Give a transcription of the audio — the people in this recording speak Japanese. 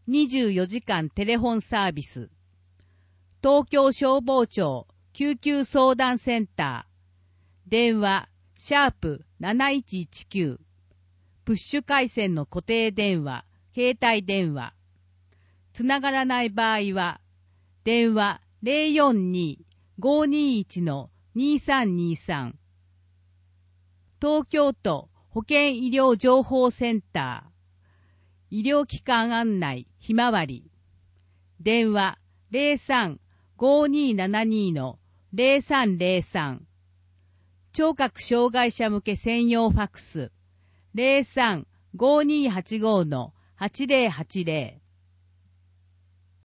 24時間テレフォンサービス。東京消防庁救急相談センター。電話、#7119。プッシュ回線の固定電話、携帯電話。つながらない場合は、電話 042-521-2323。東京都保健医療情報センター。医療機関案内ひまわり。電話 03-5272-0303。聴覚障害者向け専用ファクス 03-5285-8080。